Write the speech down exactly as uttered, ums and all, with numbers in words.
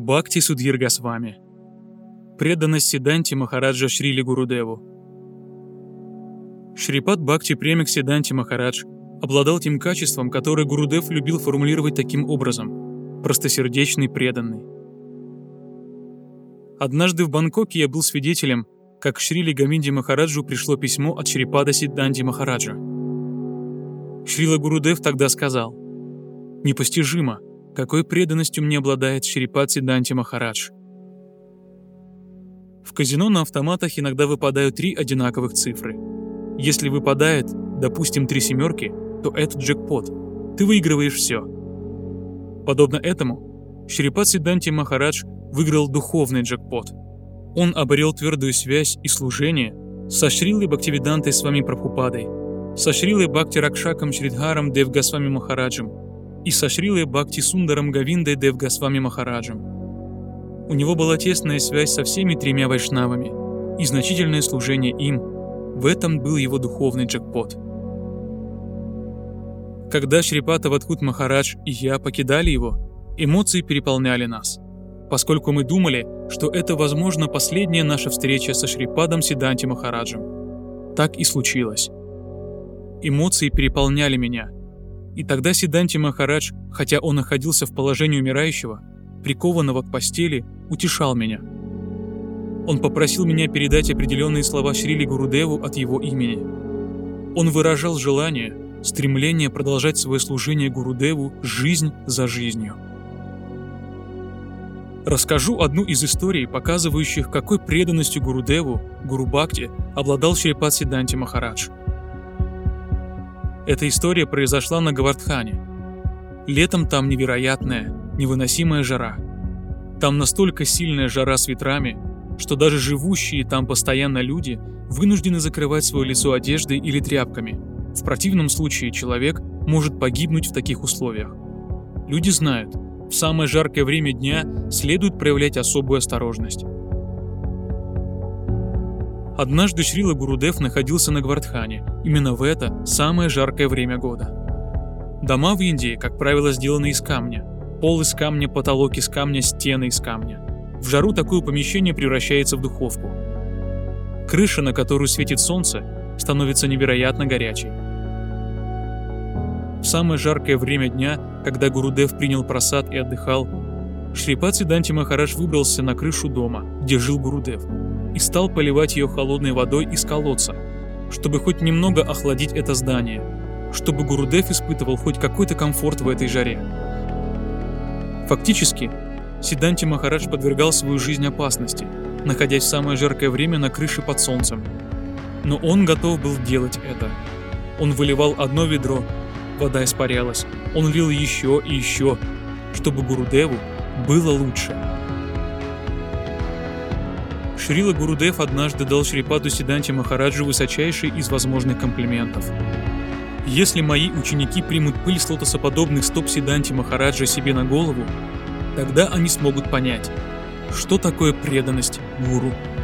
Бхакти Судхир Госвами. Преданность Сиддханти Махараджа Шрили Гурудеву. Шрипад Бхакти Премик Сиддханти Махарадж обладал тем качеством, которое Гурудев любил формулировать таким образом – простосердечный, преданный. Однажды в Бангкоке я был свидетелем, как к Шрили Говинде Махараджу пришло письмо от Шрипада Сиддханти Махараджа. Шрила Гурудев тогда сказал: «Непостижимо, какой преданностью мне обладает Шрипад Сиддханти Махарадж». В казино на автоматах иногда выпадают три одинаковых цифры. Если выпадает, допустим, три семерки, то это джекпот. Ты выигрываешь все. Подобно этому, Шрипад Сиддханти Махарадж выиграл духовный джекпот. Он обрел твердую связь и служение со Шрилой Бхактивидантой Свами Прабхупадой, со Шрилой Бхакти Ракшаком Шридхаром Дев Госвами Махараджем и со Шрилой Бхакти Сундаром Говиндой Дев Госвами Махараджем. У него была тесная связь со всеми тремя вайшнавами и значительное служение им. В этом был его духовный джекпот. Когда Шрипад Авадхут Махарадж и я покидали его, эмоции переполняли нас, поскольку мы думали, что это, возможно, последняя наша встреча со Шрипадом Сиддханти Махараджем. Так и случилось. Эмоции переполняли меня, и тогда Сиддханти Махарадж, хотя он находился в положении умирающего, прикованного к постели, утешал меня. Он попросил меня передать определенные слова Шрили Гурудеву от его имени. Он выражал желание, стремление продолжать свое служение Гурудеву жизнь за жизнью. Расскажу одну из историй, показывающих, какой преданностью Гурудеву, Гуру Бхакти, обладал Шрипад Сиддханти Махарадж. Эта история произошла на Говардхане. Летом там невероятная, невыносимая жара. Там настолько сильная жара с ветрами, что даже живущие там постоянно люди вынуждены закрывать свое лицо одеждой или тряпками. В противном случае человек может погибнуть в таких условиях. Люди знают, в самое жаркое время дня следует проявлять особую осторожность. Однажды Шрила Гурудев находился на Говардхане именно в это самое жаркое время года. Дома в Индии, как правило, сделаны из камня. Пол из камня, потолок из камня, стены из камня. В жару такое помещение превращается в духовку. Крыша, на которую светит солнце, становится невероятно горячей. В самое жаркое время дня, когда Гурудев принял прасад и отдыхал, Шрипад Сиддханти Махарадж выбрался на крышу дома, где жил Гурудев, и стал поливать ее холодной водой из колодца, чтобы хоть немного охладить это здание, чтобы Гурудев испытывал хоть какой-то комфорт в этой жаре. Фактически, Сиддханти Махарадж подвергал свою жизнь опасности, находясь в самое жаркое время на крыше под солнцем. Но он готов был делать это. Он выливал одно ведро, вода испарялась. Он лил еще и еще, чтобы Гурудеву было лучше. Шрила Гурудев однажды дал Шрипаду Сиддханти Махараджу высочайший из возможных комплиментов. «Если мои ученики примут пыль с лотосоподобных стоп Сиддханти Махараджа себе на голову, тогда они смогут понять, что такое преданность гуру».